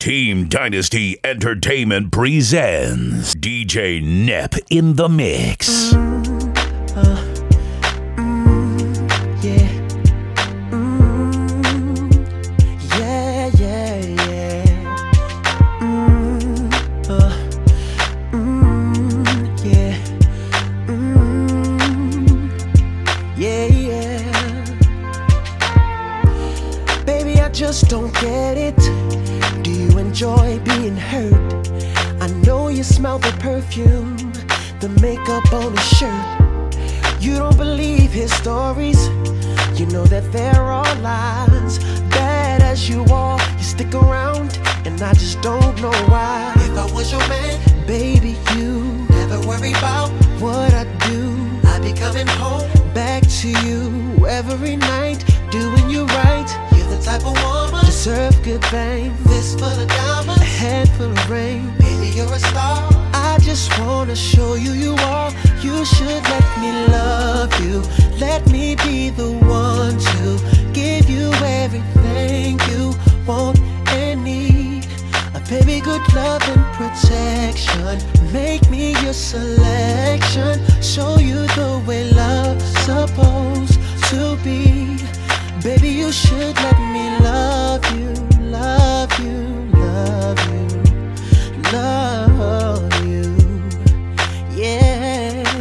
Team Dynasty Entertainment presents DJ Nep in the Mix. Just don't get it. Do you enjoy being hurt? I know you smell the perfume, the makeup on his shirt. You don't believe his stories. You know that there are lies. Bad as you are, you stick around, and I just don't know why. If I was your man, baby, you never worry about what I do. I'd be coming home back to you every night, doing you right. The type of woman deserve good things. Fist full of diamonds, a head full of rain. Baby, you're a star. I just wanna show you you are. You should let me love you. Let me be the one to give you everything you want and need. A baby, good love and protection. Make me your selection. Show you the way love's supposed to be. Baby, you should let me love you, love you, love you, love you, yeah.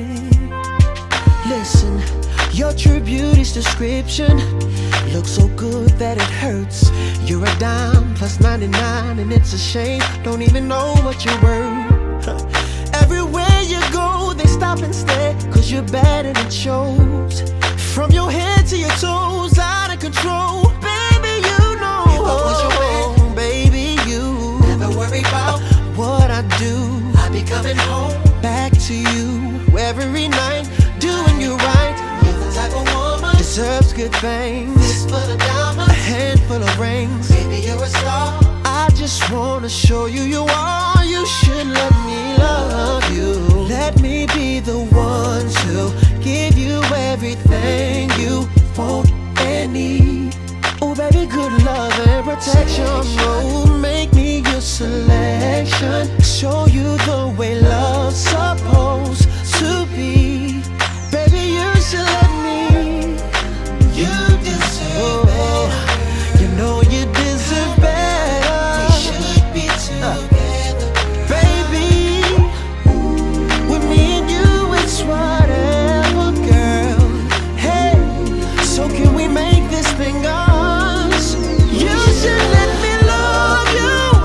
Listen, your true beauty's description looks so good that it hurts. You're a dime plus 99 and it's a shame, don't even know what you're worth. Everywhere you go, they stop and stare, cause you're bad and it shows. From your head to your toes, out of control. Baby, you know. If I was your man, baby, you never worry about what I do. I'd be coming home back to you every night, doing you right. You're the type of woman deserves good things. Fist full of diamonds, a handful of rings. Baby, you're a star. I just wanna show you you are. You should let me love you. Let me be the one to give you everything you want and need. Oh baby, good love and protection. Oh, make me your selection. Show you the way love's supposed to be. Baby, you should let me. You deserve better. You know you deserve better. We should be together, baby. With me and you, it's whatever, girl. Hey, so can we make this thing us? You should let me love you.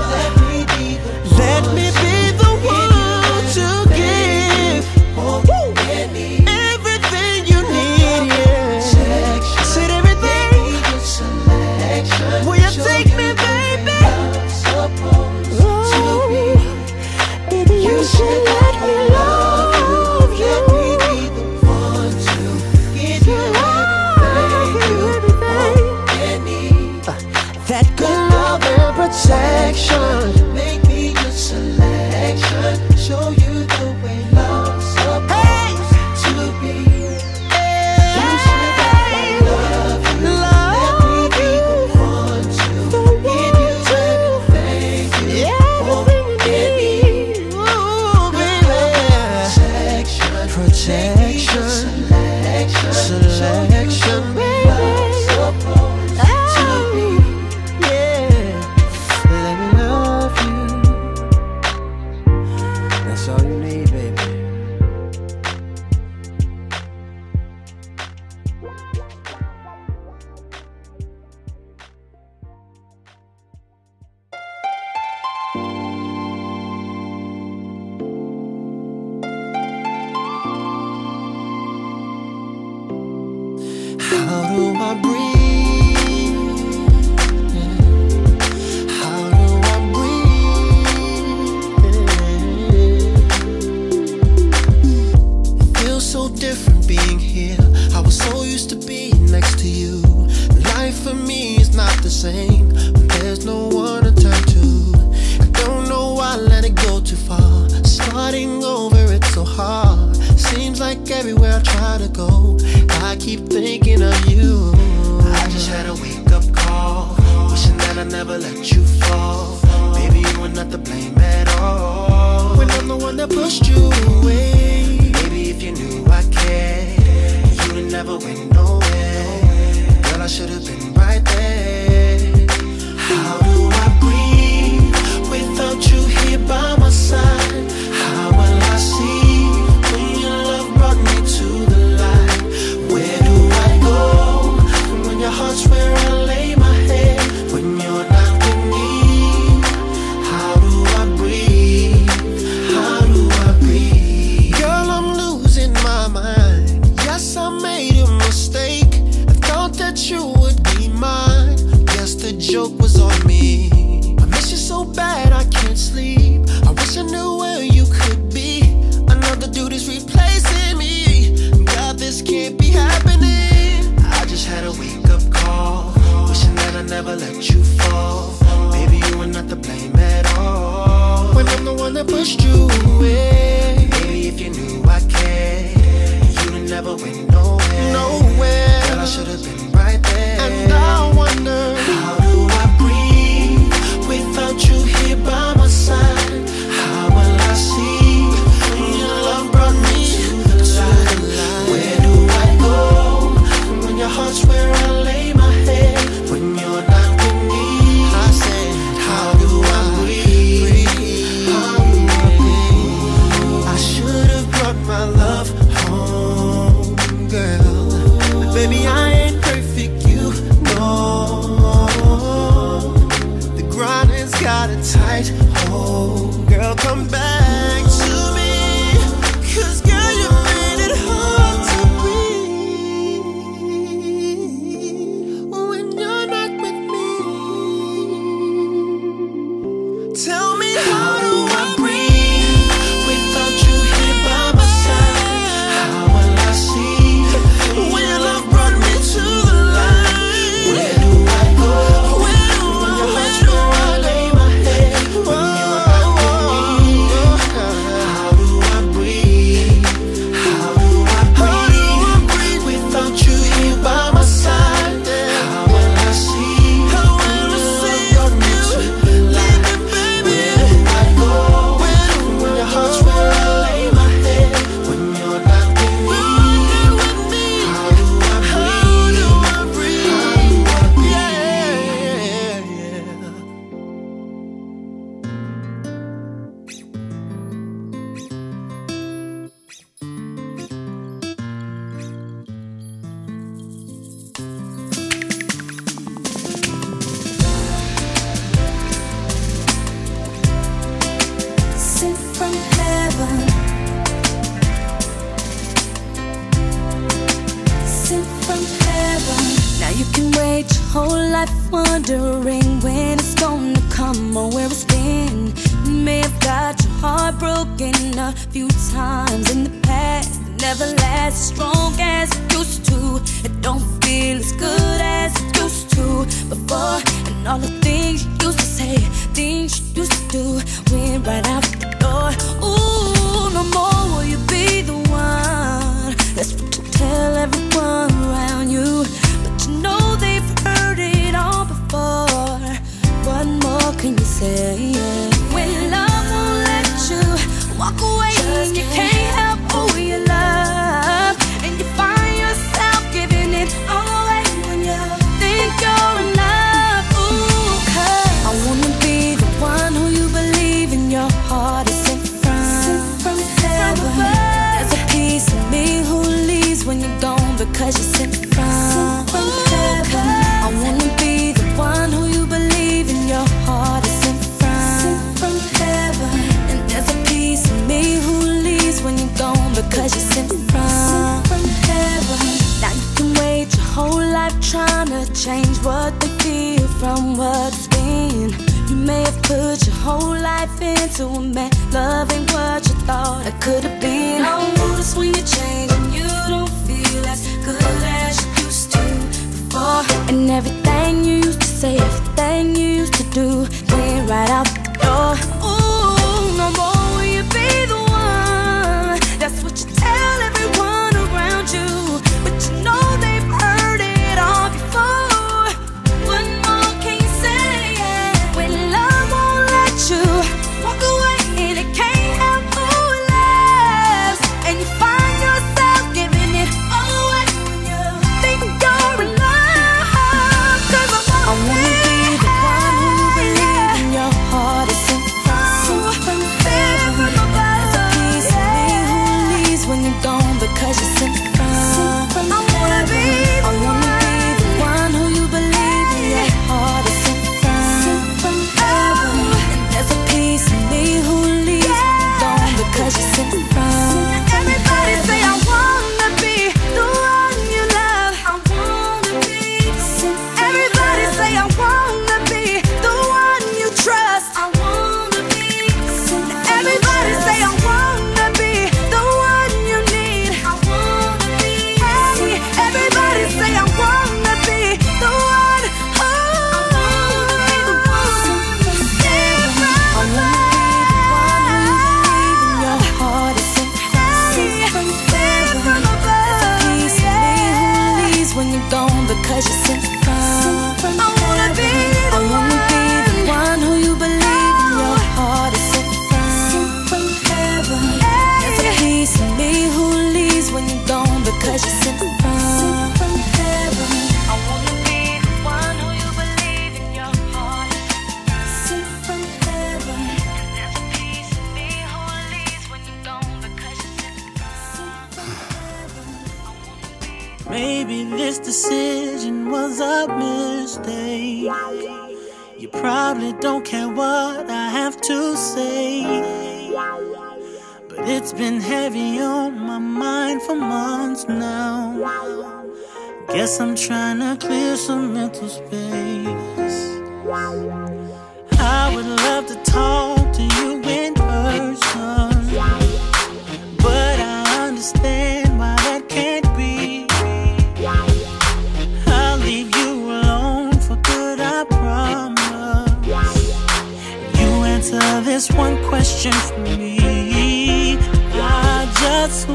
Let me be the one to give everything you need, yeah. Said everything. Will you take me, baby? Ooh, baby, you should let me love you. Let me be the one to give you everything you want and need. That good love and protection. Make me your selection. Show you the way love's supposed to be. You should let me love you. Let me be the one to give you everything you want and need. Ooh, baby. Protection, selection, baby. To be, yeah. Let me love you. That's all you need, baby. How do I breathe? How do I breathe? It feels so different being here. I was so used to being next to you. Life for me is not the same when there's no one to turn to. I don't know why I let it go too far. Starting over, it's so hard. Seems like everywhere I try to go, I keep thinking of you. not to blame at all. When I'm the one that pushed you away. Maybe if you knew I cared, you'd never went nowhere. Girl, I should've been right there. How do I breathe without you here by my side? How will I see when your love brought me to the light? Where do I go when your heart's where I lay my head? When you're not with me, how do I breathe? How do I breathe? Girl, I'm losing my mind. Yes, I made a mistake. I thought that you would be mine. Guess the joke was on me. I miss you so bad I can't sleep. I wish I knew where you could be. Another dude is replacing me. God, this can't be happening. I just had a wake-up call, wishing that I never let you fall. Baby, you were not to blame at all. When I'm the one that pushed you away. Baby, if you knew I cared, you'd never went nowhere. Nowhere. Girl, I should've been right there. And I wonder, how do I breathe without you here by my side? How will I see when your love brought me to the light? Where do I go when your heart's where I lay my head? When you're not with me, I said, how do I breathe? How do I breathe? I should've brought my love home, girl. But baby, I ain't perfect, you know. The grind has got a tight hold. Girl, come back to me, 'cause girl, you made it hard to breathe when you're not with me. Tell me, how do I breathe without you here by my side? How will I see when your love brought me to the light? Where do I go when your heart's where I lay my head? When you're not with me, how do I breathe? How do I breathe without you here by my side? How will I see when your love brought me to the light? Where do I go when your heart's where I lay my head? When you're not with me, how do I breathe? How do I breathe? Sent from heaven, sent from heaven. Now you can wait your whole life wondering when it's gonna come or where it's been. You may have got your heart broken a few times in the past. It never lasts as strong as it used to. It don't feel as good as it used to before. And all the things you used to say, things you used to do, went right out the door. Ooh, no more will you be the one. That's what you tell everyone around you. But you know they've heard it all before. What more can you say? When love won't let you walk away and you can't help who you love, and you find yourself giving it all away when you think you're enough. Ooh, 'cause I wanna be the one who you believe in your heart is sent from heaven. There's a piece of me who leaves when you're gone because you're sent from heaven. I wanna be the one who you believe in your heart is sent from heaven. And there's a piece of me who leaves when you're gone because you're sent from heaven. Now you can wait your whole life trying to change what they feel from what's been. You may have put your whole life into a man, love ain't what you thought it could have been. I notice when you change and you don't feel as good as you used to before. And everything you used to say, everything you used to do, went right out the door. Ooh, no more will you be the one. That's what you tell everyone around you. But you know they've heard it all before. What more can you say? When love won't let you maybe this decision was a mistake. You probably don't care what I have to say, but it's been heavy on my mind for months now. Guess I'm trying to clear some mental space. I would love to talk to you in person, but I understand why that can't be. I'll leave you alone for good, I promise. You answer this one question for me. I just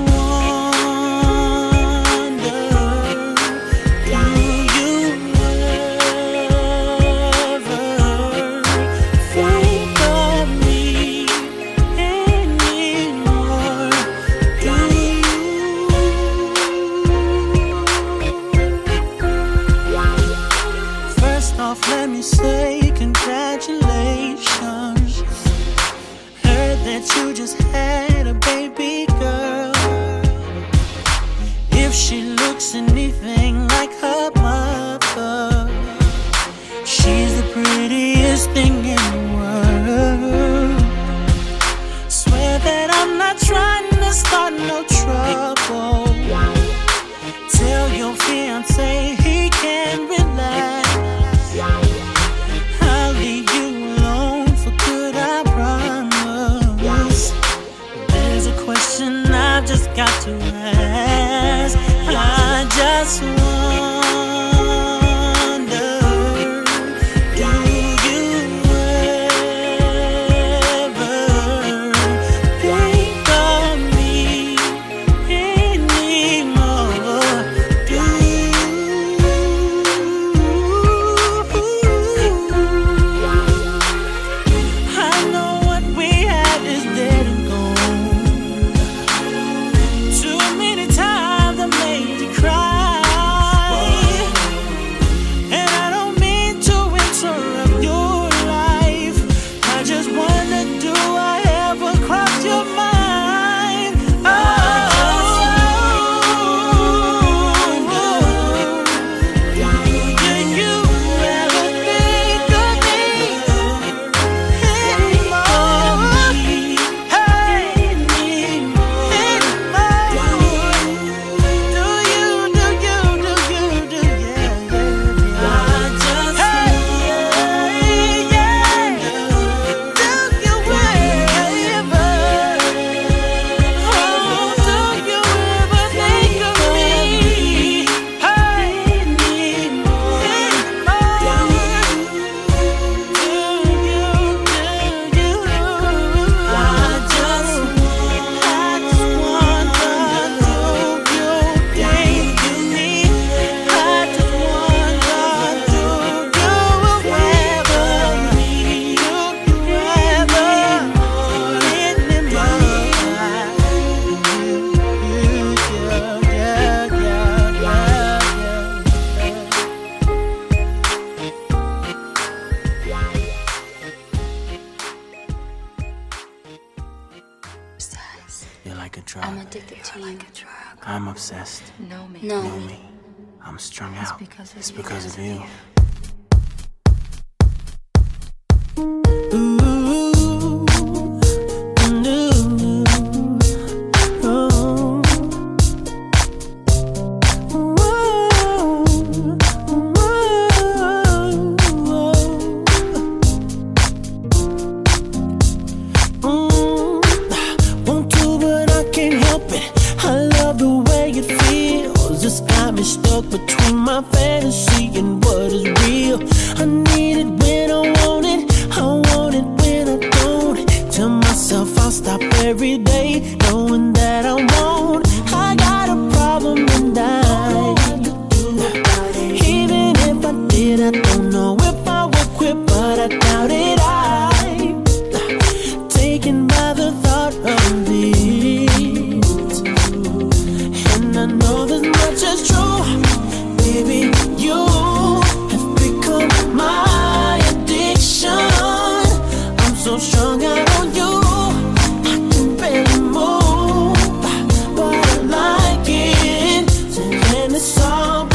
let me say congratulations. Heard that you just had a baby girl. If she looks anything like her mother, she's the prettiest thing in the world. Swear that I'm not trying to start no trouble. Tell your fiancé he can relax. I'll leave you alone for good, I promise. There's a question I've just got to ask. I just wonder, do you ever think of me anymore? Do You're like a drug. I'm addicted to you. I'm obsessed. Know me. Know me. I'm strung out. It's because of you. Stuck between my fantasy and what is real. I need it when I want it when I don't. Tell myself I'll stop every day, knowing that I won't. I got a problem and even if I did, I don't know if I would quit, but I doubt it. I'm taken by the thought of it, and I know this much is true. Baby, you have become my addiction. I'm so strung out on you, I can barely move, but I like it. And it's all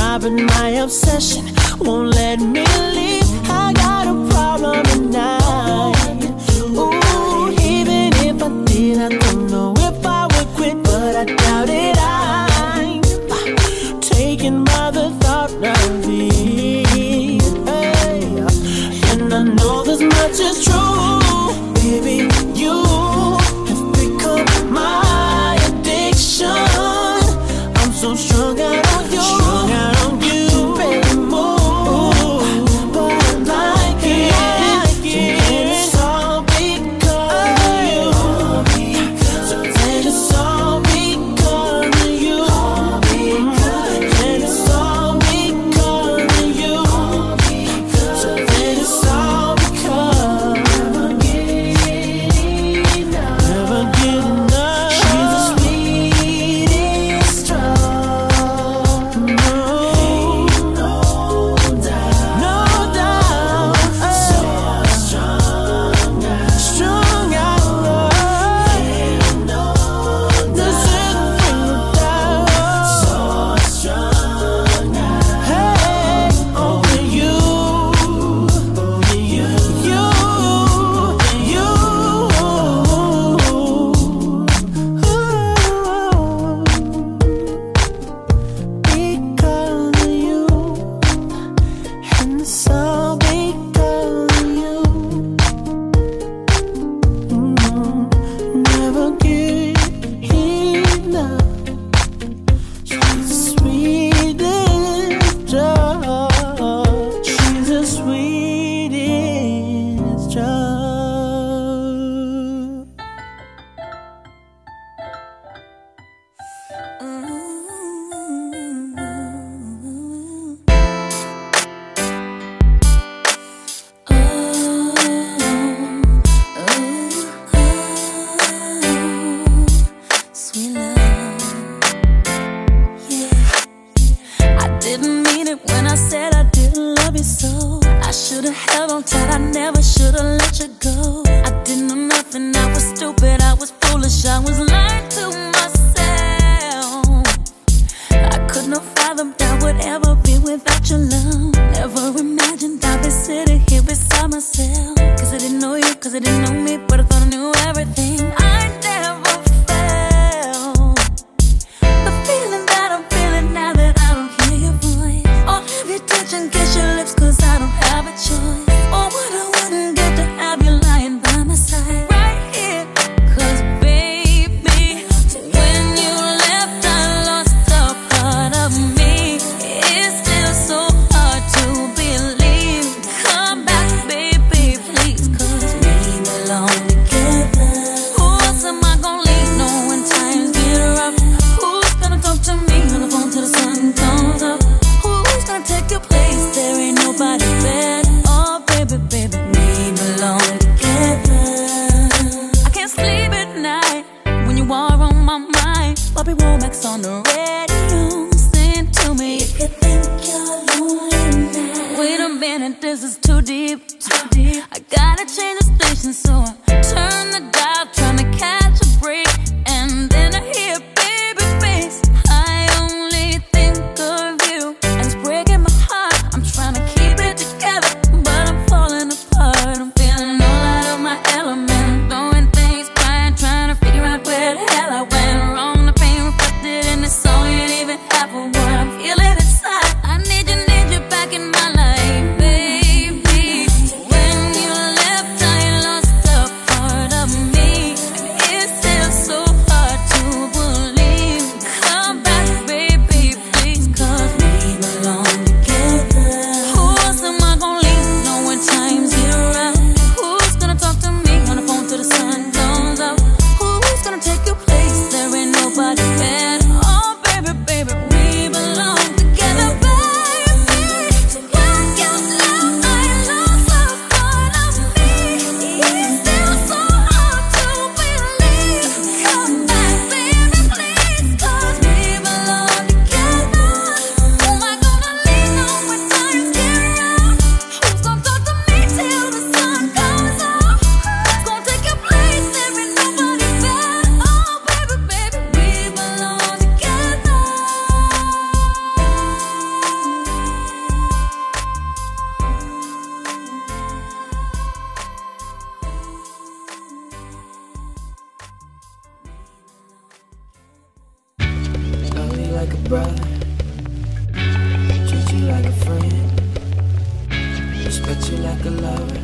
but my obsession won't let me leave. I got a problem tonight. Ooh, even if I did, I don't know if I would quit, but I doubt it. I'm taken by the thought of it. Hey. And I know this much is true, baby. You have become my addiction. I'm so strung out on you, baby, move. But I like it, and it's all because of you. So then it's all because of you, and it's all because of you. So then it's all because never get enough. She's the sweetest drug. No doubt. So strong out love. This is doubt. So strong. Hey, only you. Because of you, and it's all because of you. Never get enough. She's the sweetest drug. She's the sweetest drug. Sweet love, yeah. I didn't mean it when I said I didn't love you so. I should've held on tight, I never should've let you go. I didn't know nothing, I was stupid, I was foolish, I was lying to myself. I couldn't have fathomed I would ever be without your love. Never imagined I'd be sitting here beside myself. Cause I didn't know you, cause I didn't know me, but I thought I knew everything. I never felt the feeling that I'm feeling now that I don't hear your voice, or have your touch and kiss your lips, cause I don't have a choice. Or what I wouldn't give to have you lying by my side right here. Cause baby, when you left I lost a part of me. It's still so hard to believe. Come back baby, please, cause we belong together. Who else am I gonna leave? No, when times get rough, who's gonna talk to me on the phone till the sun comes up? Who's gonna take your place? There ain't nobody better. Oh baby, baby, we belong together. I can't sleep at night when you are on my mind. Bobby Womack's on the radio, sing to me if you think you're lonely now. Wait a minute, this is too deep. I gotta change the station, so I turn the dial, trying to catch a break. And then I hear baby face. I only think of you, and it's breaking my heart. I'm trying to keep it together, but I'm falling apart. I'm feeling all out of my element, throwing things, crying, trying to figure out where the hell I went wrong. The pain reflected in this song ain't even half of what I'm feeling inside. I need you back in my life, baby. When you left, I lost a part like a lover.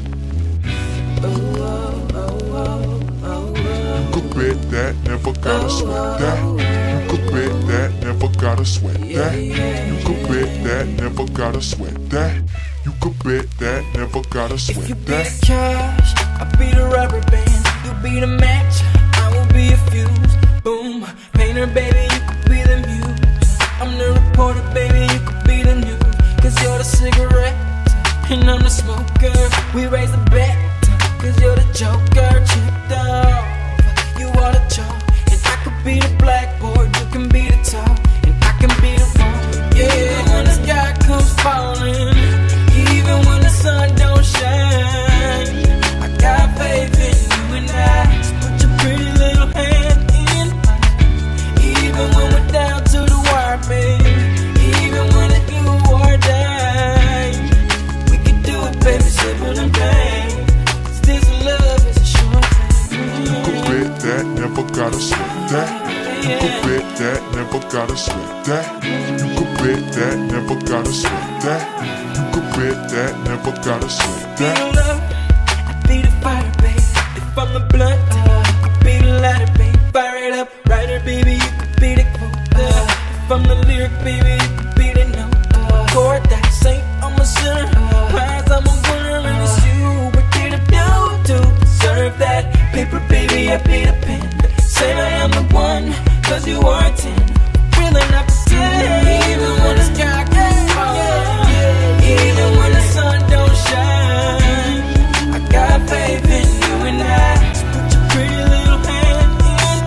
You could bet that, never gotta sweat that. You could bet that, never gotta sweat that. You could bet that, never gotta sweat that. You could bet that, never gotta sweat If you be that. the cash, I'll be the rubber band. You be the match, I will be a fuse. Boom, painter baby, you could be the muse. I'm the reporter baby, you could be the news. Cause you're the cigarette, and I'm the smoker. We raise the bet, cause you're the joker. Chipped off, you are the chalk. And I could be the blackboard, you can be the top. And I can be the one, yeah. When the sky comes falling, even when the sun don't shine, I got faith in you and I. So put your pretty little hand in mine. Even when we're down to the wire, baby. Even when it's do or die, we can do it, baby, simple and plain. Cause this love is a short thing. You could bet that, never gotta sweat that. You could bet that, never gotta sweat that. You could bet that, never gotta sweat that. You could bet that, never gotta sweat Be that. the love, I be the fire, baby. If I'm the blunt, I could be the lighter, baby. Fire it up, writer, baby, you could be the quote. If I'm the lyric, baby, you could be the note. Chord that saint, I'm a sinner. Prize, I'm a winner, and it's you. What did I do to deserve that? Paper, baby, I be the pen. Say I am the one, cause you are a 10. Really not pretend. Even when the sky gets falling, even when the sun don't shine, I got faith in you and I. So put your pretty little hand in.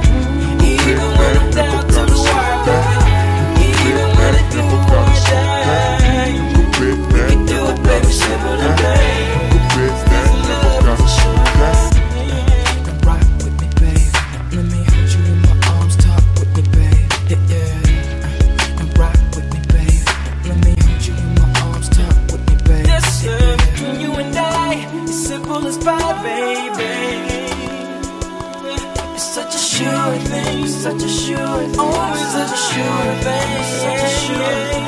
Even when I'm down to the wire, baby. Even when it do or die, we can do it, baby, simple and plain. You could bet that, never gotta sweat that. Then rock with me, babe. Let me hold you in my arms, talk with me, babe. Yeah, yeah. And rock with me, babe. Let me hold you in my arms, talk with me, babe. Yes, sir. Between you and I, it's simple as pie, baby. It's such a sure thing, it's such a sure thing. Always such a sure thing, such a sure thing.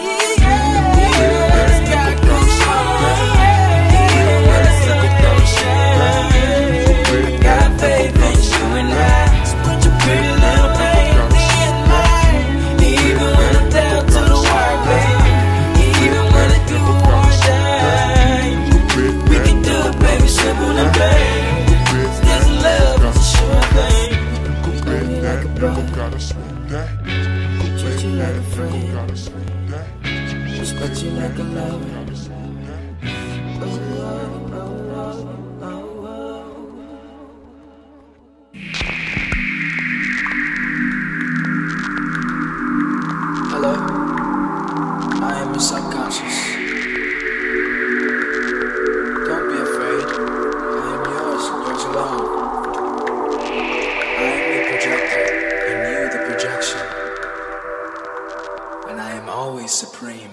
Never gotta sweat that. You could bet that, never gotta sweat that. Respect you like a lover. Gotta sweat that. Hello, I am your subconscious. Don't be afraid, I am yours and yours alone. I am the projector and you the projection, and I am always supreme.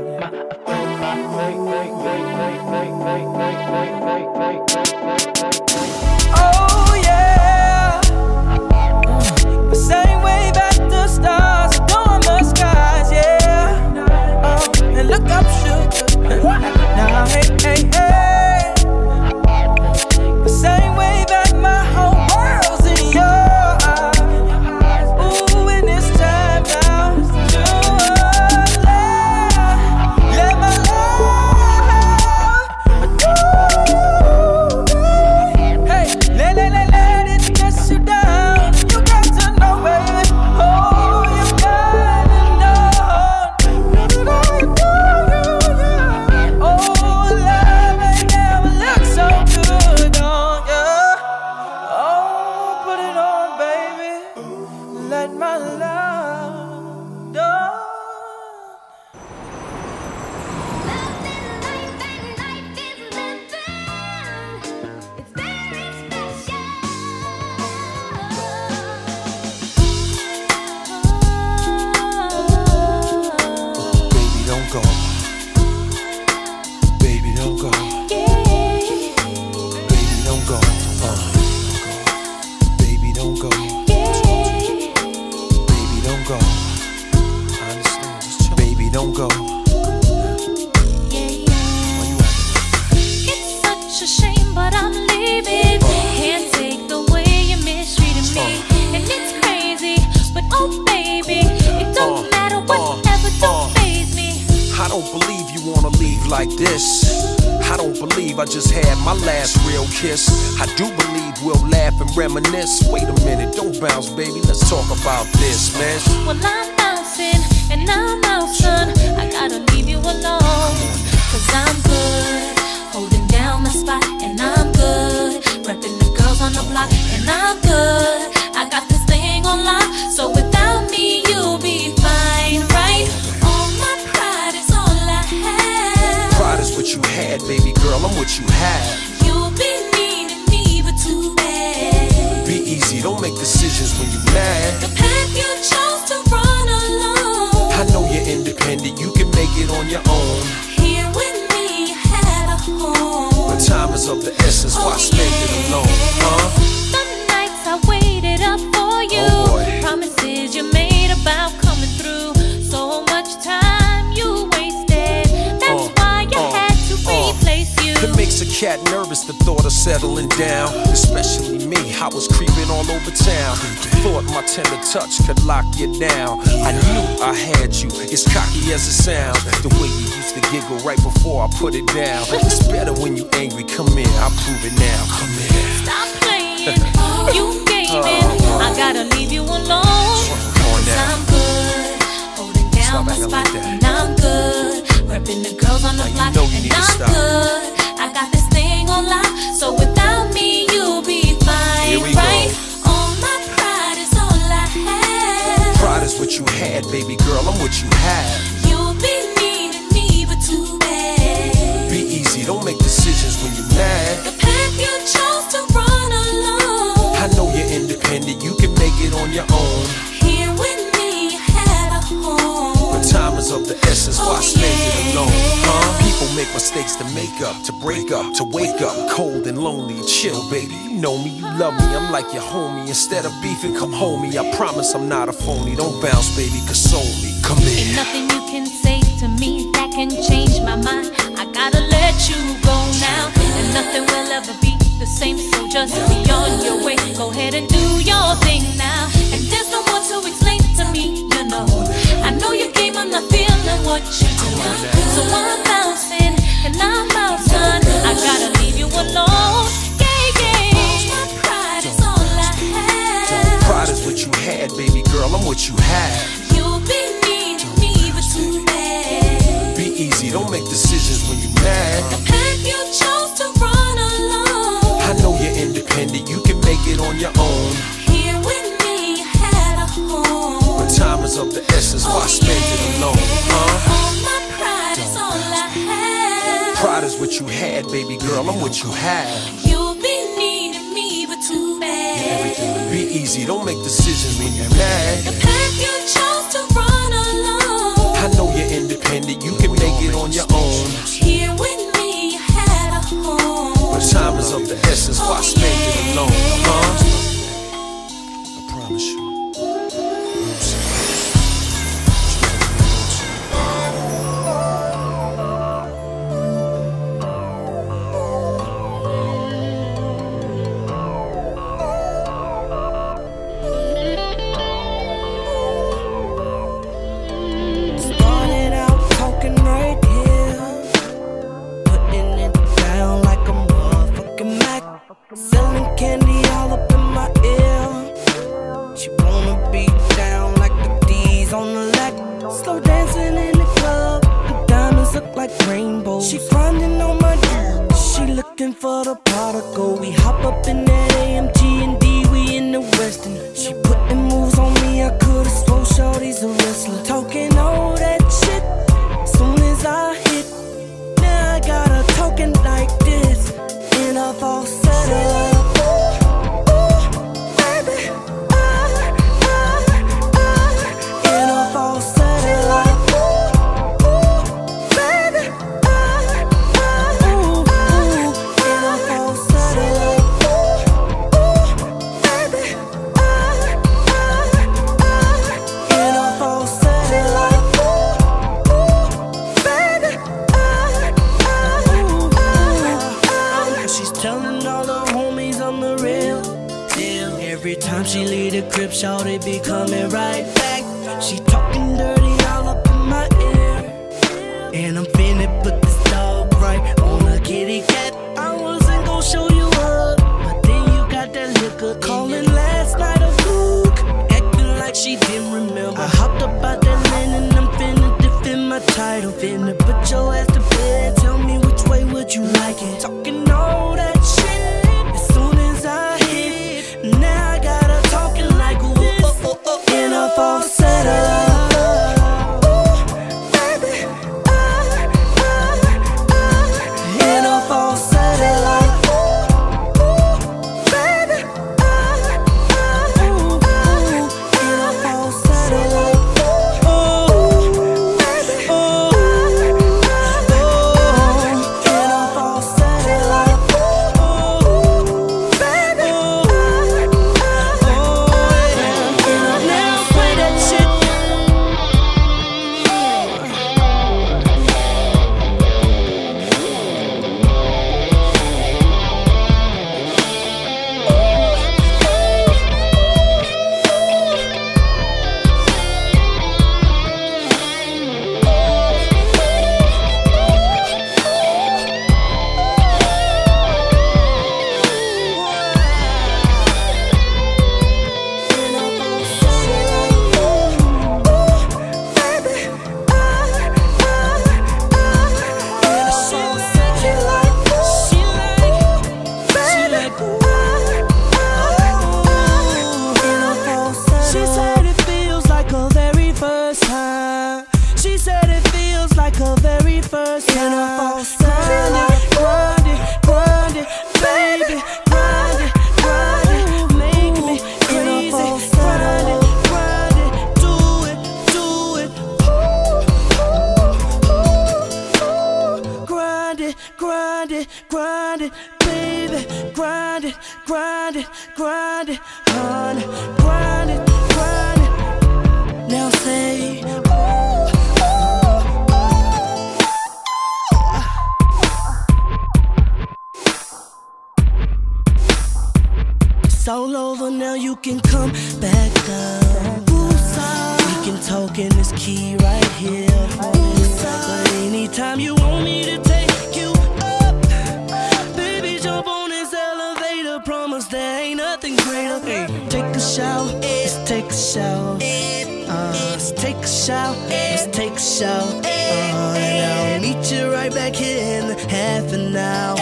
Oh yeah, the same way that the stars adorn the skies, yeah. And look up, sugar. Now, hey, hey, hey. The same way that my whole world's in your eyes. Ooh, and it's time now to let my love do. Hey, let it get you down. You got to know, baby. Oh, you got to know. Oh, love ain't never looked so good on ya. Oh, put it on, baby. Let my love dawn. Baby, don't go. Baby, don't go. Baby, don't go. Baby, don't go. Baby, don't go. I understand. Just chill. Baby, don't go. Why you acting? It's such a shame, but I'm leaving. Can't take the way you're mistreating me. And it's crazy, but oh baby, it don't matter whatever, don't faze me. I don't believe you wanna leave like this. I don't believe I just had my last real kiss. I do believe we'll laugh and reminisce. Wait a minute, don't bounce, baby. Let's talk about this, man. Well, I'm bouncing and I'm out, son. I gotta leave you alone. Cause I'm good, holding down the spot, and I'm good, repping the girls on the block, and I'm good. I got this thing on lock, so without me you'll be fine, right? All my pride is all I have. Pride is what you had, baby girl. I'm what you have. You'll be needing me, but too bad. Be easy, don't make decisions when you're mad. The path you chose to run alone. I know you're independent, you can make it on your own. Here with me, you had a home. But time is of the essence, why spend it alone, huh? The nights I waited up for you, Oh boy. promises you made about coming through. So much time you wasted. That's why you had to replace you. It makes a cat nervous, the thought of settling down. Especially me, I was creeping all over town. Thought my tender touch could lock you down. I knew I had you, as cocky as it sounds. The way you used to giggle right before I put it down. It's better when you angry, come in, I'll prove it now. Come in. Stop playing, you gaming. I gotta leave you alone. Cause I'm good, holding down the spot, and I'm good, repping the girls on the block, and I'm good. I got this thing on lock, so without me you'll be fine, right? All my pride is all I have. Pride is what you had, baby girl, I'm what you have. You'll be needing me, but too bad. Be easy, don't make decisions when you're mad. The path you chose to run alone. I know you're independent, you can make it on your own. Here with me, you had a home. But time is of the essence, why spend it alone, huh? People make mistakes to make up, to break up, to wake up cold and lonely. Chill, baby, you know me, you love me, I'm like your homie. Instead of beefing, come home me. I promise I'm not a phony. Don't bounce, baby, console me. Come Ain't in. nothing you can say to me that can change my mind. I gotta let you go now, and nothing will ever be the same. So just be on your way. Go ahead and do your thing now. And there's no more to explain to me, you know. I know your game, I'm not feeling what you do. So I'm bouncing and I'm out, son. I gotta leave you alone. Yeah, yeah. My pride is all I have. Pride is what you had, baby girl, I'm what you have. You'll be needing me, but too bad. Be easy, don't make decisions when you're mad. The path you chose to run alone. I know you're independent, you can make it on your own. Here with me, you had a home. But time is of the essence, why spend it alone, huh? All my pride is all I have. Pride is what you had, baby girl, I'm what you have. You'll be needing me, but too bad. Be easy, don't make decisions when you're mad. The path you chose to run alone. I know you're independent, you can make it on your own. Here with me, you had a home. But time is of the essence, why spend it alone, huh? I promise you. Selling candy all up in my ear. She wanna be down like the D's on the lack. Slow dancing in the club, the diamonds look like rainbows. She grinding on my dirt, she looking for the pot to go. We hop up in that AMG and D, we in the Western. She putting moves on me, I could've swore shorty's a wrestler. Talking all that shit, soon as I hit, now I got her talking like this in a falsetto. Every time she leave the crib, shawty be coming right back. She talking dirty all up in my ear, and I'm finna put this dog right on a kitty cat. I wasn't gon' show you up, but then you got that liquor. Calling last night a cook, acting like she didn't remember. I hopped up out that lane and I'm finna defend my title. Finna put your ass to bed, tell me which way would you like it. Talking all that shit, as soon as I hit, now I got her talking like in a falsetto. She said it feels like her very first time. Grind it, baby, grind it, make me crazy. Grind it, do it. Grind it, baby, grind it, honey, grind it. Now say. It's all over now, you can come back down. We can talk in this key right here. But anytime you want me to take you up, baby, jump on this elevator. Promise there ain't nothing greater. Take a shower, let's take a shower. Let's take a shower, let's take a shower. And I'll meet you right back here in half an hour.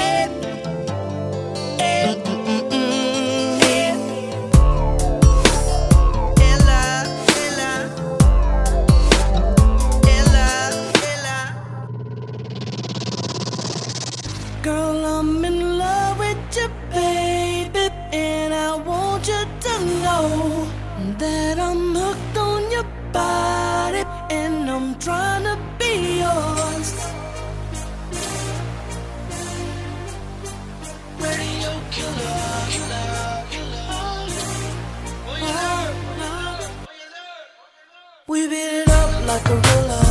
Girl, I'm in love with you, baby, and I want you to know that I'm hooked on your body, and and I'm trying to be yours. Radio killer, killer, killer. We beat it up like a gorilla.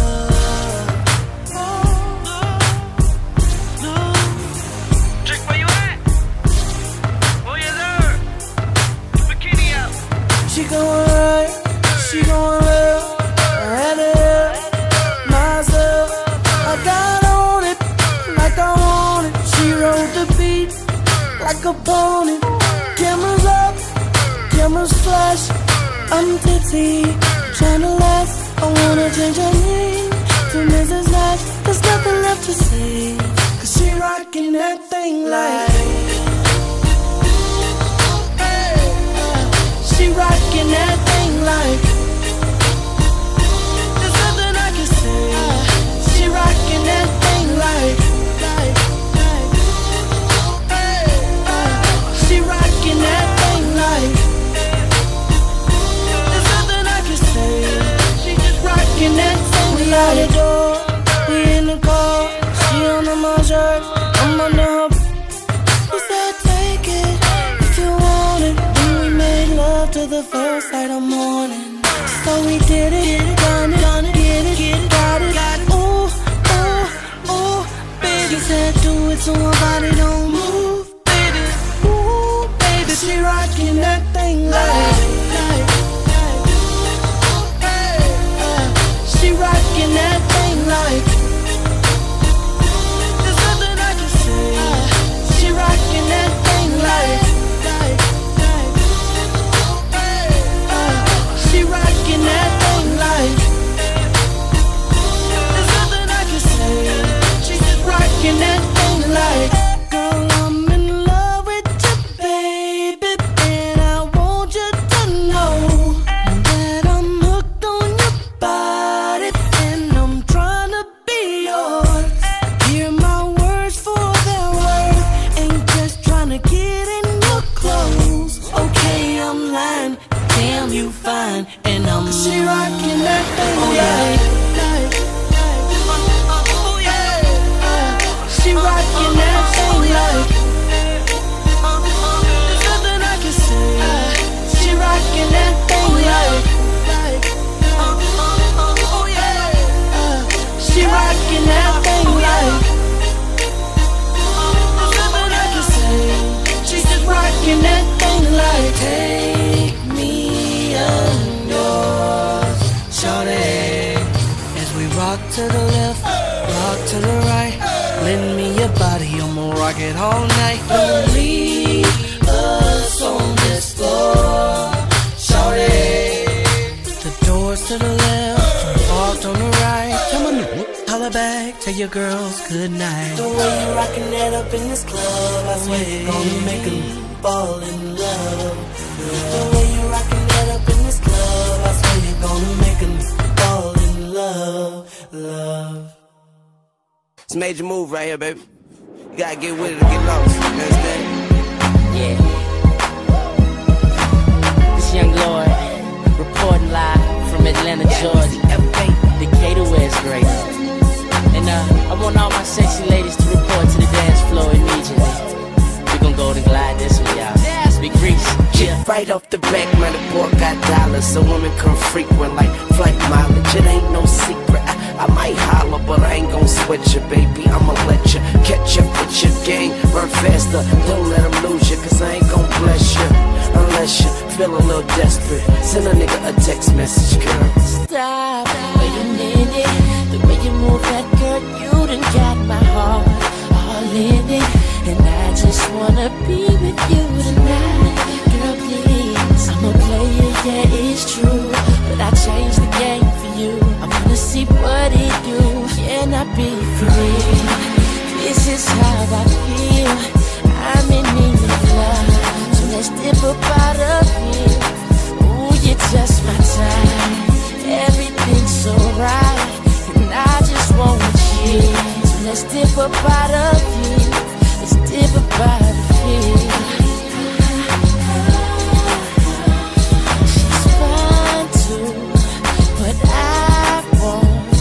Chick, where you at? Oh, you there? Bikini out. She going right, she going left. I had it myself. I got on it like I want it. She rode the beat like a pony. Cameras up, cameras flash. I'm tipsy, tryna last. I wanna change her name to Mrs. Nash. There's nothing left to say, 'cause she rockin' that thing like. She rockin' that thing like. There's nothing I can say. She rockin' that thing like. She rockin' that thing like. There's nothing I can say. She just rockin' that thing like. We out the door, we in the car. She under my shirt, I'm under her. We said take it if you want it. Then we made love to the first light of morning. So we did it, done it, get it, got it. Ooh, ooh, ooh, baby. She said do it so my body don't move, baby. Ooh, baby, she rockin' that thing like. She rockin' that thing like. There's nothing I can say. She rockin' that thing like. She rockin' that thing like. There's nothing I can say. She just rockin' that thing like. Girl, I'm in love with you, baby, and I want you to know that I'm hooked on your body, and I'm trying to be yours. Hear my words for their worth, ain't just trying to get in your clothes. Okay, I'm lying, damn you fine, and I'm. She rockin' that thing like. She rockin' that thing like. There's nothing I can say. She rockin' that thing like. She rockin' that thing like. There's nothing I can say. She's just rockin' that thing like. Take me yours, shorty. As we rock to the left, rock to the right. Lend me your body, I'ma rock it all night. Don't leave us on this floor, shorty. The doors to the left, walked on the right. Come on, holla back, tell your girls good night. The way you rockin' that up in this club, I swear you're gonna make them fall in love. The way you rockin' that up in this club, I swear you're gonna make them fall in love, love. It's a major move right here, baby. You gotta get with it or get lost. You understand? Yeah. This young Lord, reporting live from Atlanta, Georgia. Decatur, West Grace. And I want all my sexy ladies to report to the dance floor immediately. We gon' go and glide this one, y'all. Big Reese. Yeah. Right off the back, man, the boy got dollars, so women come frequent like flight mileage. It ain't no secret. I might holler, but I ain't gon' sweat you, baby. I'ma let you catch up with your game. Run faster, don't let them lose you, 'cause I ain't gon' bless you unless you feel a little desperate. Send a nigga a text message, girl. Stop, wait a minute. The way you move that girl, you done got my heart all in it. And I just wanna be with you tonight. Girl, please, I'm a player, yeah, it's true, but I changed the game for you. I wanna see what it do. Can I be free? This is how I feel. I'm in need of love, so let's dip up out of here. Ooh, you're just my time. Everything's so right, and I just want you. So let's dip up out of here. Let's dip up out of here. She's fine too, but I want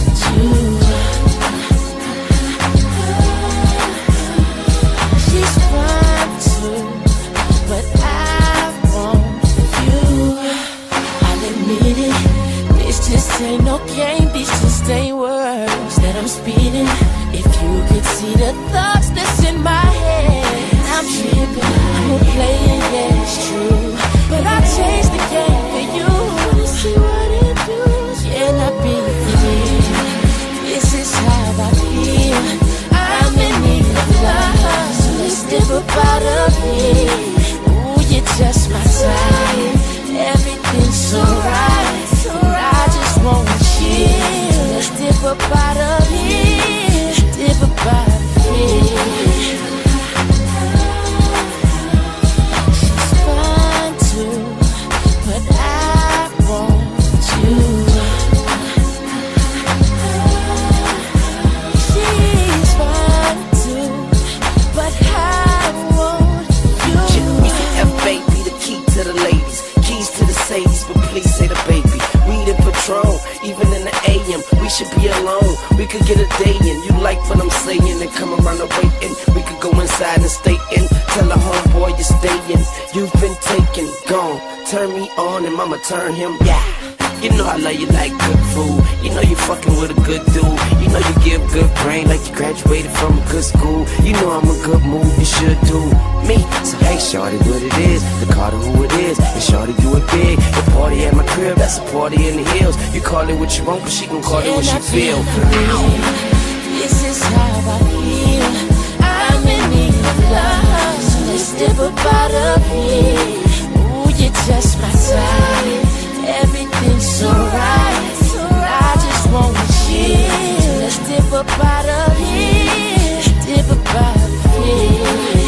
could get a day in. You like what I'm saying and come around the waiting. We could go inside and stay in. Tell a homeboy you're staying. You've been taken, gone. Turn me on and mama turn him, yeah. You know I love you like good food. You know you fucking with a good dude. You know you give good brain like you graduated from a good school. You know I'm a good move, you should do me. So hey shorty, what it is, the Carter who it is. And shorty do it big, the party at my crib, that's a party in the hills. You call it what you want, but she gon' call it what she feel. This is how I feel. I'm in need of love, so let's dip up out of here. Ooh, you're just my type. Everything's so right, I just wanna chill. So let's dip up out of here, dip up out of here.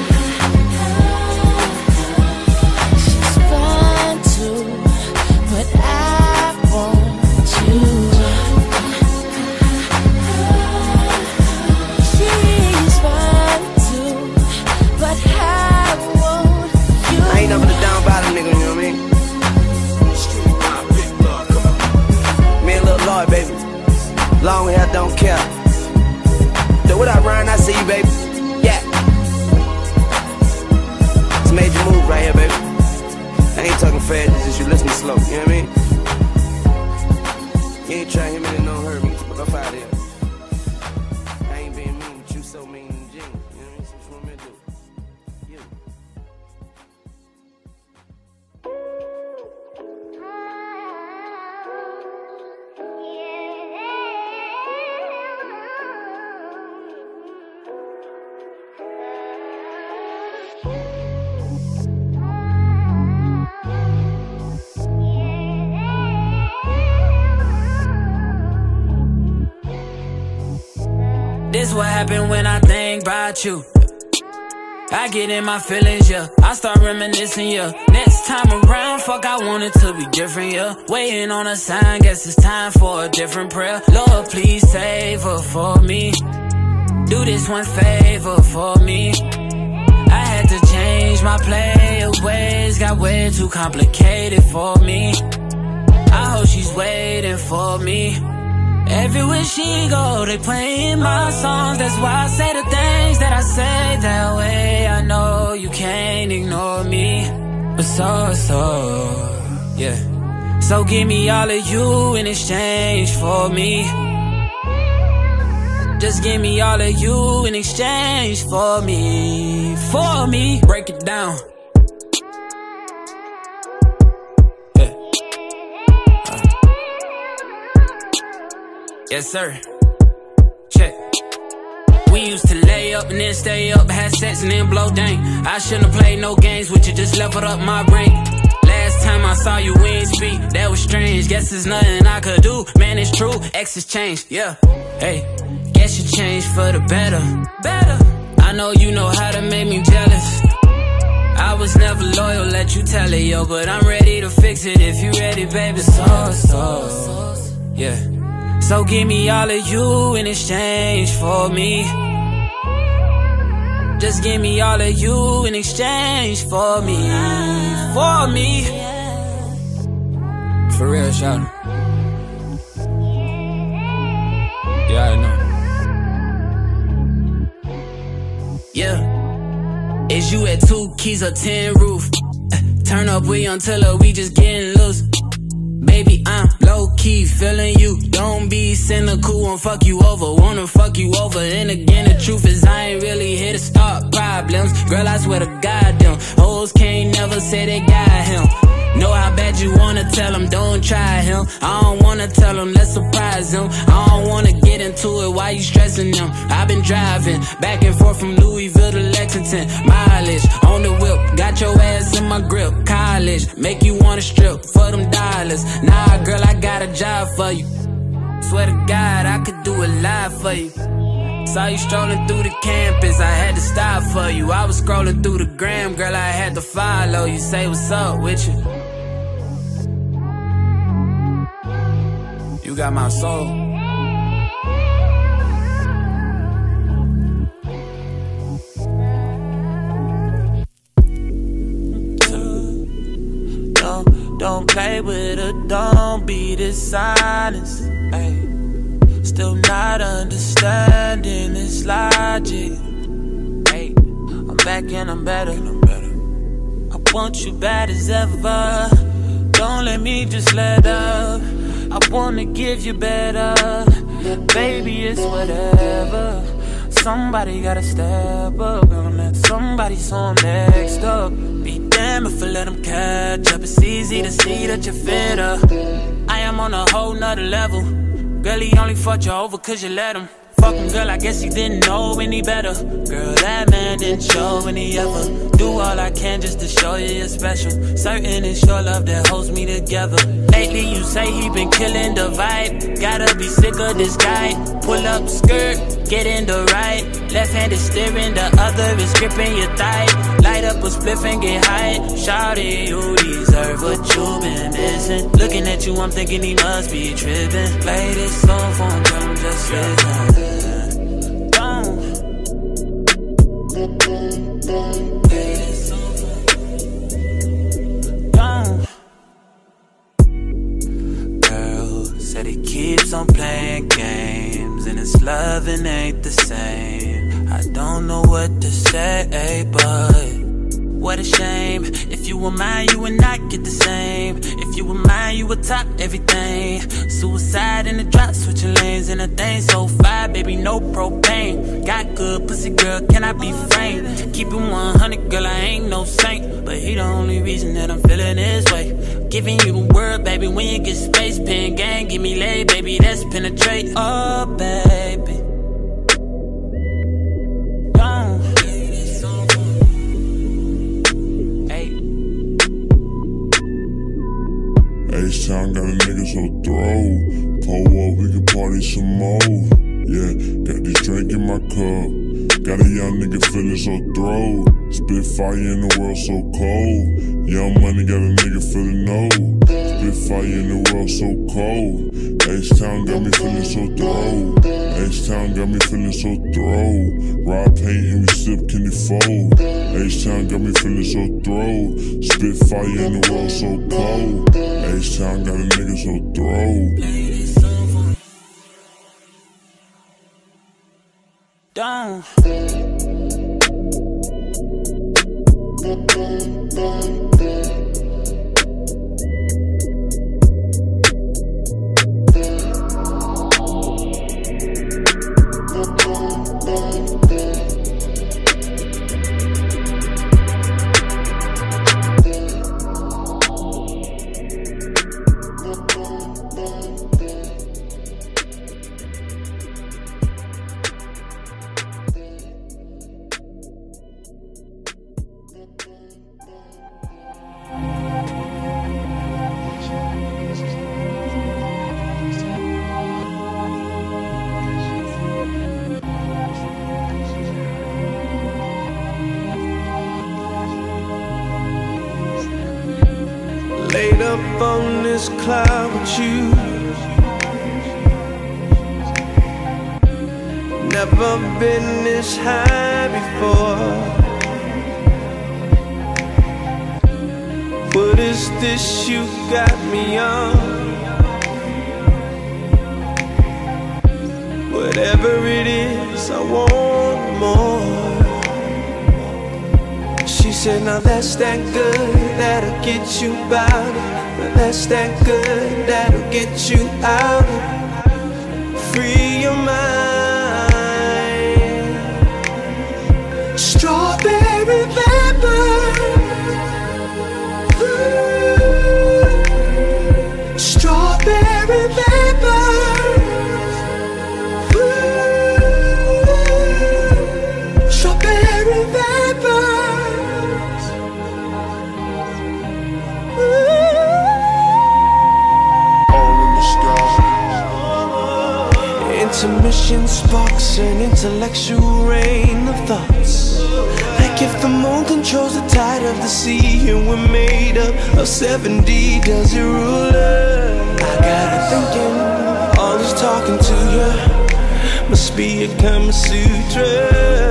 She's fine too, but I want you. She's fine too, but I want you. I ain't never the down bottom nigga, you know what I mean? Lord, baby, long hair don't care. So what up, Ryan? I see you, baby. Yeah, it's a major move right here, baby. I ain't talking fast, it's just you listening slow. You know what I mean? You ain't trying to hit me, then don't hurt me. Fuck off out of here. I ain't being mean, but you so mean and Jing. You know what I mean? So what you want me to do? You. This what happen when I think about you. I get in my feelings, yeah. I start reminiscing, yeah. Next time around, fuck, I want it to be different, yeah. Waiting on a sign, guess it's time for a different prayer. Lord, please save her for me. Do this one favor for me. I had to change my player ways, got way too complicated for me. I hope she's waiting for me. Everywhere she go, they playing my songs. That's why I say the things that I say that way. I know you can't ignore me, but yeah. So give me all of you in exchange for me. Just give me all of you in exchange for me. For me. Break it down. Yes, sir. Check. We used to lay up and then stay up, had sex and then blow dang. I shouldn't have played no games with you, just leveled up my brain. Last time I saw you, we ain't speak, that was strange. Guess there's nothing I could do, man, it's true. Exes changed, yeah. Hey, guess you changed for the better. I know you know how to make me jealous. I was never loyal, let you tell it, yo. But I'm ready to fix it if you ready, baby. Yeah. So give me all of you in exchange for me. Just give me all of you in exchange for me. For me. For real, shout. Yeah, I know. Yeah. Is you at 2 keys or 10 roof? Turn up, we until we just getting loose. Baby, I'm low-key feeling you. Don't be cynical, won't fuck you over. Wanna fuck you over. And again, the truth is I ain't really here to start problems. Girl, I swear to God, them hoes can't never say they got him. Know how bad you wanna tell him, don't try him. I don't wanna tell him, let's surprise him. I don't wanna get into it, why you stressing them? I've been driving back and forth from Louisville to Lexington. Mileage on the whip, got your ass in my grip. College, make you wanna strip for them dollars. Nah, girl, I got a job for you. Swear to God, I could do it live for you. Saw you strolling through the campus, I had to stop for you. I was scrolling through the gram, girl, I had to follow you. Say what's up with you. You got my soul. Don't play with her, don't be dishonest. Ay. still not understanding this logic. Hey, I'm back and I'm better. I want you bad as ever. Don't let me just let up. I wanna give you better. Baby, it's whatever. Somebody gotta step up and let somebody so next up. Be damn if I let them catch up. It's easy to see that you're fitter. I am on a whole nother level. Girl, he only fucked you over cause you let him. Fucking girl, I guess he didn't know any better. Girl, that man didn't show any ever. Do all I can just to show you you're special. Certain it's your love that holds me together. Lately you say he been killing the vibe. Gotta be sick of this guy. Pull up skirt, get in the right. Left hand is steering, the other is gripping your thigh. Light up a spliff and get high. Shawty, you deserve what you've been missing. Looking at you, I'm thinking he must be tripping. Play this song for him, tell him just listen. Girl said he keeps on playing games and his loving ain't the same. I don't know what to say, but what a shame. If you were mine, you would not get the same. If you were mine, you would top everything. Suicide in the drop, switching lanes in a thing so fire, baby, no propane. Got good pussy, girl, can I be framed? Keep it 100, girl, I ain't no saint, but he the only reason that I'm feeling this way. Giving you the word, baby, when you get space. Pen gang, give me lay, baby, that's penetrate. Oh, baby. H-Town got a nigga so throw. Pull up, we can party some more. Yeah, got this drink in my cup. Got a young nigga feeling so throw. Spit fire in the world so cold. Young money got a nigga feeling no. Spit fire in the world so cold. H-Town got me feeling so throw. H-Town got me feeling so throw. Raw paint and we sip candy fold. H-Town got me feeling so throw. Spit fire in the world so cold. H-Town got a nigga so throw. Down. Laid up on this cloud with you. Never been this high before. What is this you got me on? Whatever it is, I want more. She said, now that's that good, that'll get you out. Now that's that good, that'll get you out. Free your mind. Strawberry vapor. Ooh. Strawberry vapor. Ooh. Strawberry vapor. Intermission sparks an intellectual rain of thoughts. Like if the moon controls the tide of the sea and we're made up of 70 dozen rulers. I got her thinking, all this talking to you must be a Kama Sutra.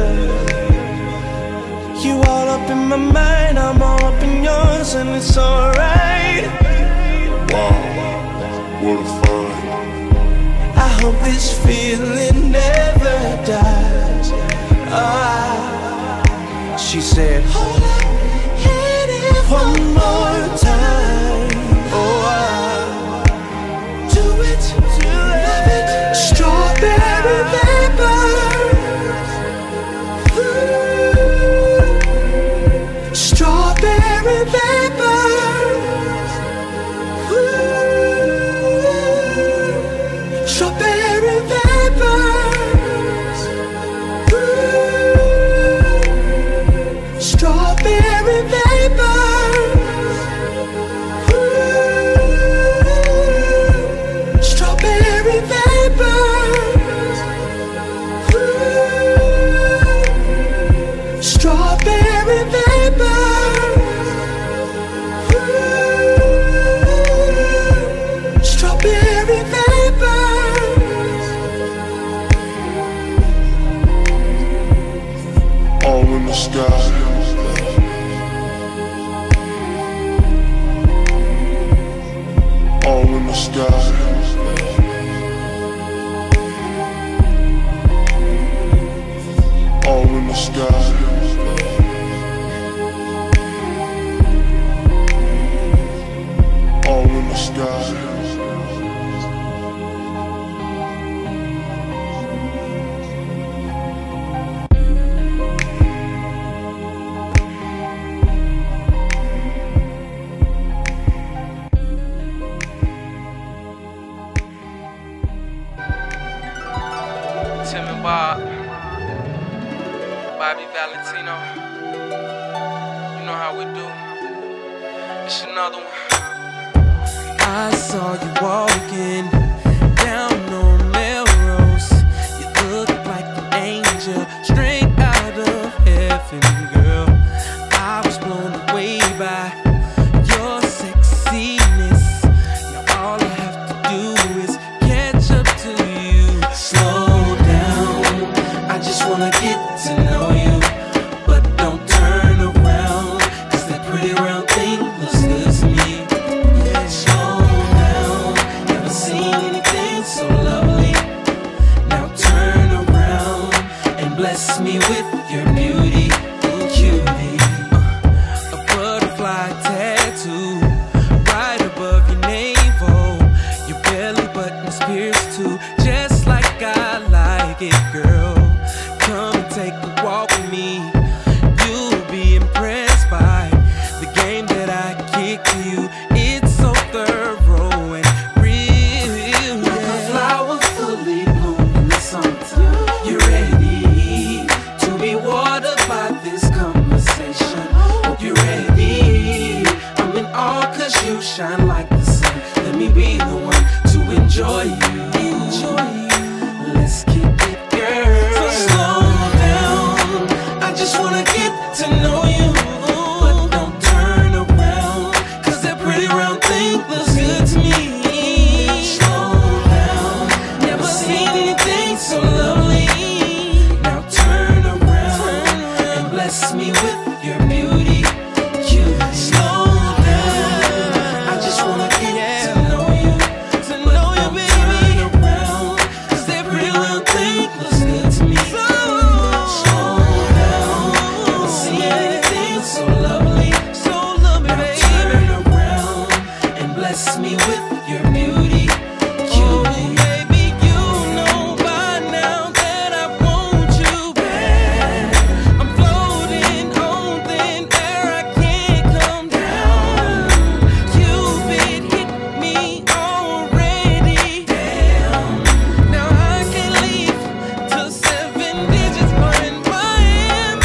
You all up in my mind, I'm all up in yours, and it's alright. Wow, what a find. hope this feeling never dies. She said, hold up, hit it one more time. Do it, love it. Strawberry vapor. Strawberry vapor. Strawberry vapors. Strawberry vapors. Strawberry vapors. Strawberry vapors. Strawberry vapors. All in the sky. All in the sky. All in the sky. All in the sky. Tim and Bob, Bobby Valentino, you know how we do. It's another one. I saw you walking down on Melrose. You look like an angel straight out of heaven, girl. I was blown away by your sexiness. Now all I have to do is catch up to you. Slow down, I just wanna get to know you. But don't turn around, 'cause that pretty round thing looks good to me. Slow down, never seen anything so lovely. Now turn around and bless me with your beauty, cutie. A butterfly tattoo right above your navel. Your belly button's pierced too, just like I like it, girl. Come and take a walk with me. You'll be impressed by the game that I kick to you. It's so thorough and real. Like a flower fully bloomed in the summertime. You're ready to be watered by this conversation. Hope you're ready. I'm in awe 'cause you shine like the sun. Let me be the one to enjoy you. Let's kick it, girl. So slow down, I just wanna get to know you. But don't turn around, 'cause that pretty round thing looks good to me. Slow down, never seen anything so lovely. Now turn around and bless me with your beauty, cutie. Slow down, I just wanna get to know you. But don't turn around, 'cause that pretty round thing looks good to me. Slow down, never seen anything so lovely. Now turn around and bless me with your beauty, cutie. Baby, you know by now that I want you bad. I'm floating on thin air, I can't come down. Cupid hit me already. Damn, now I can't leave till 7 digits burn my hand,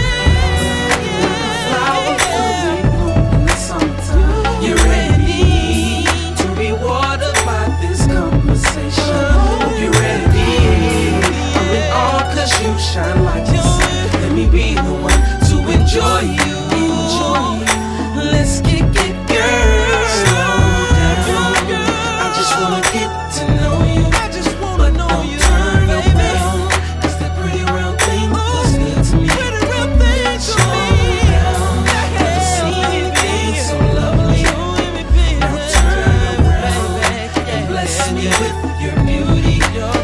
Flower fully bloomed in the summertime. You're ready to be watered by this conversation. Hope you're ready. I'm in awe 'cause you shine like the sun. Let me be the one to enjoy you. Let's kick it, girl. Slow down, I just wanna get to know you. But don't turn around, 'cause that pretty round thing looks good to me. Slow down, never seen anything so lovely. Now turn around and bless me with your beauty.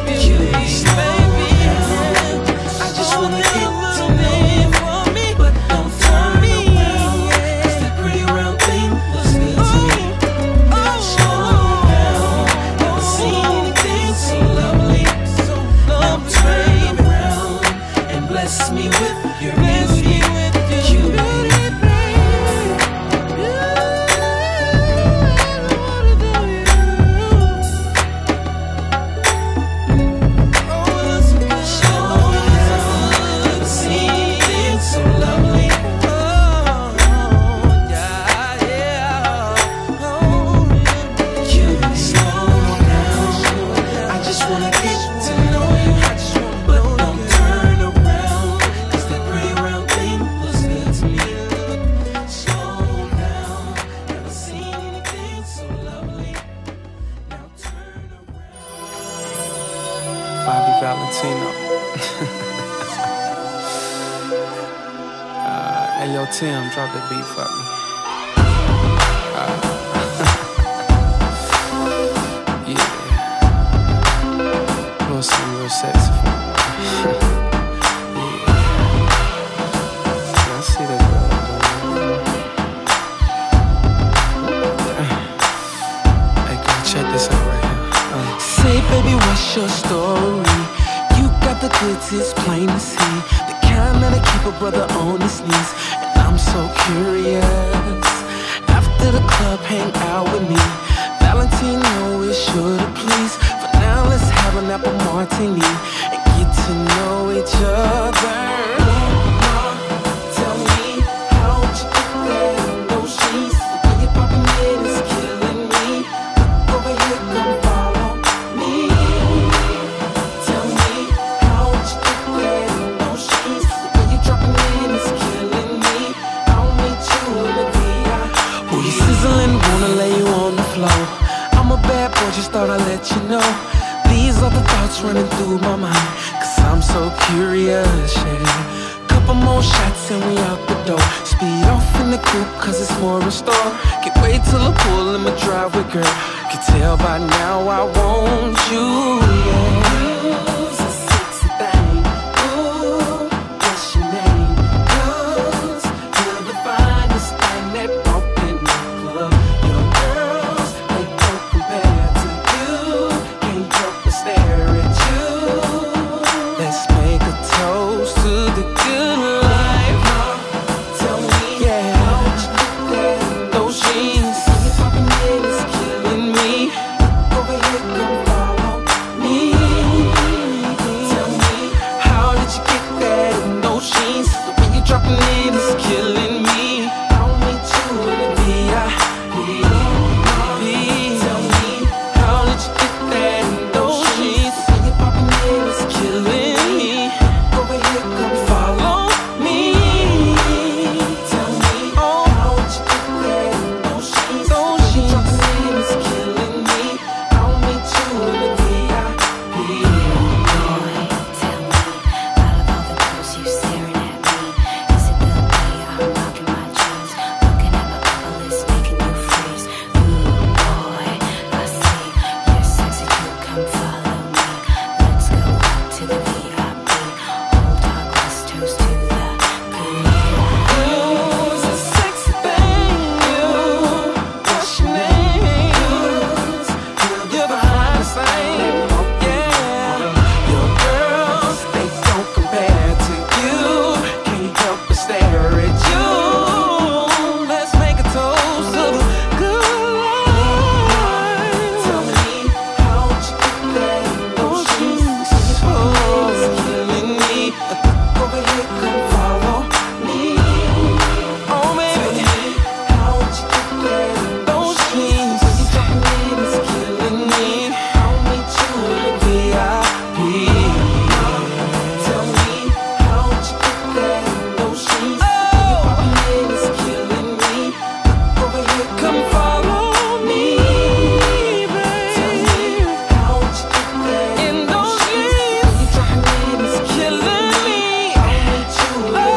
Bless me with your beauty, cutie. Valentino. Hey, yo, Tim, drop that beat for me. Yeah. Little something real sexy for me. Yeah. I see that girl. Hey, girl, check this out right here. Say, baby, what's your story? The goods is plain to see, the kind that'll keep a brother on his knees. And I'm so curious. After the club, hang out with me. Valentino is sure to please. For now, let's have an apple martini and get to know each other. Tell me, how'd you get there in those sheets? The way you're popping in is killing me. Look over here, come follow me. Wanna lay you on the floor. I'm a bad boy, just thought I'd let you know. These are the thoughts running through my mind, cause I'm so curious, yeah. Couple more shots and we out the door. Speed off in the coupe cause it's more in store. Can't wait till I pull in my driveway, girl. Can tell by now I want you, yeah. You's a sexy thing. Ooh, what's your name? Cause you're the finest thing that walked in the club. Your girls, they don't compare to you. Can't help but stare at you. Let's make a toast to the good life. Tell me, yeah, how'd you get there in those jeans? You're popping in, it's killing me. Over here, come follow me. Tell me, how did you get there in those jeans? The way you're dropping in is killing me. I'll meet you in the VIP. Tell me, how did you get there in those jeans? The way you're popping in is killing me. Over here, come follow me. Tell me, how did you get there in those jeans? The way you're dropping in is killing me. I'll meet you in the VIP. Tell me, out of all the girls you staring at me, is it the way I'm rocking my jeans? Looking at my bubble is making you freeze. Ooh, boy, I see you're sexy too, come follow me. Let's go up to the VIP. Hold our glass, toast to the good life. You's a sexy thing. What's your name? You're the finest thing. Yeah, your girls, they don't compare to you. Can't help but stare at you. Let's make a toast to the good life. Tell me, how'd you get there in those jeans? Oh, it's killing me. Over here, come follow me. Oh, baby, how'd you get there in those jeans? You're dropping in, it's killing me. I'll meet you in the VIP. Tell me, how'd you get there in those jeans? You're popping in, it's killing me. Over here, come follow me, baby. Tell me, how'd you get there in those jeans? You're dropping in, it's killing me. I'll meet you in the VIP.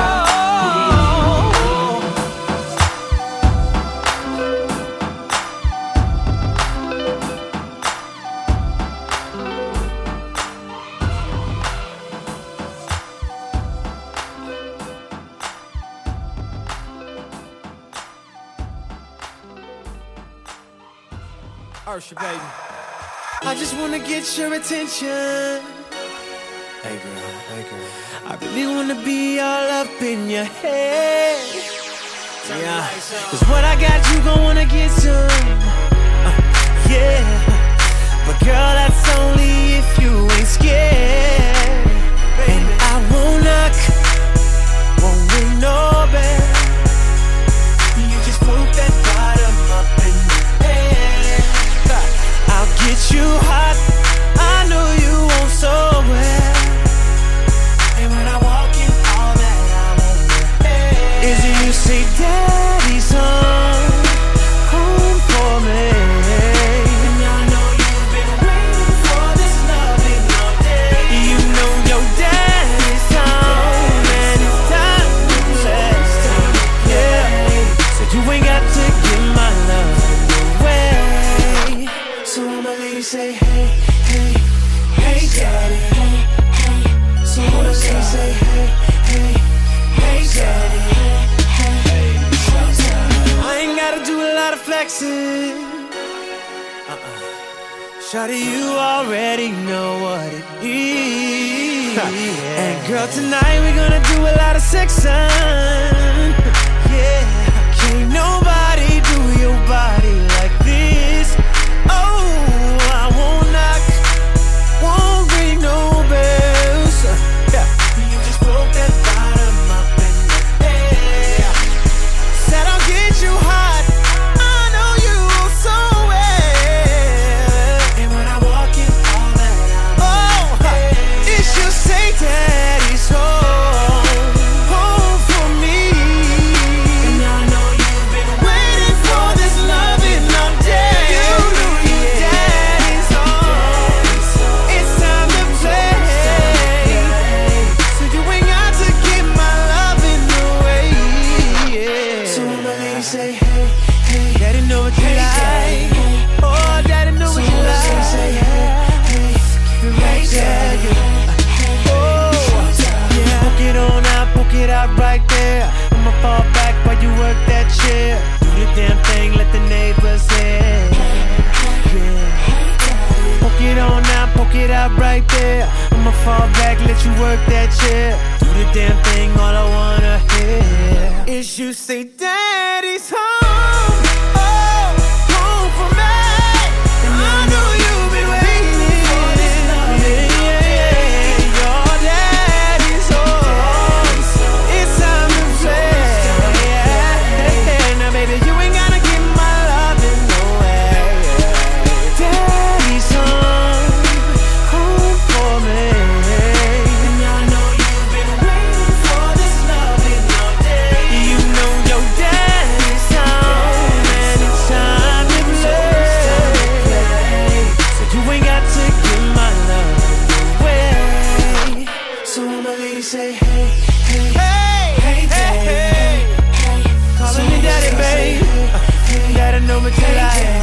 Ursha, baby. I just wanna get your attention. Hey, girl. I really wanna be all up in your head. Yeah, cause what I got, you gon' wanna get some. Yeah, but girl, that's only if you ain't scared. And I won't knock, won't ring no bell. You just put that bottom up in your head. I'll get you hot, I know you want so well. And when I walk in, all that I want is you say, Daddy's home, home for me. And I know you've been waiting for this loving all day. You know your daddy's home, and it's time to play. Yeah, so you ain't got to give my love away. So my lady say, hey, hey, hey, daddy. So my lady say, hey, hey, hey, daddy. I ain't gotta do a lot of flexing. Shawty, you already know what it is. And girl, tonight we're gonna do a lot of sexing. Yeah, can't nobody do your body like this. Oh, I won't knock, won't ring no bells. Yeah, you just broke that bottom up in your head. Said I'll get you hot, I know you so well. And when I walk in, all that I it should say Daddy's home, home for me. And I know you've been waiting for this loving all day. You know your daddy's home, it's time to play. So you ain't got to give my loving away. Yeah. So when my lady say, hey, hey, Daddy know what you like. Oh, Daddy know what you like. Say, hey, hey, keep it right there. Yeah. Oh, yeah. Poke it on out, poke it out right there. I'ma fall back while you work that chair. Do the damn thing, let the neighbors hear. Yeah. Poke it on out, poke it out right there. I'ma fall back, let you work that chair. Do the damn thing, all I wanna hear is you say, Daddy's home, oh, home for me. And I know you've been waiting for this love. Yeah, yeah, your daddy's home, it's time to play. Yeah. Now baby, you ain't gotta give my loving away. Daddy's home, home for me. And I know you've been waiting for this loving all day. You know your daddy's home, and it's time to play. So you ain't got to give my love away. So when my lady say, hey, hey, hey, hey, hey, calling me daddy, babe. Daddy know what you like.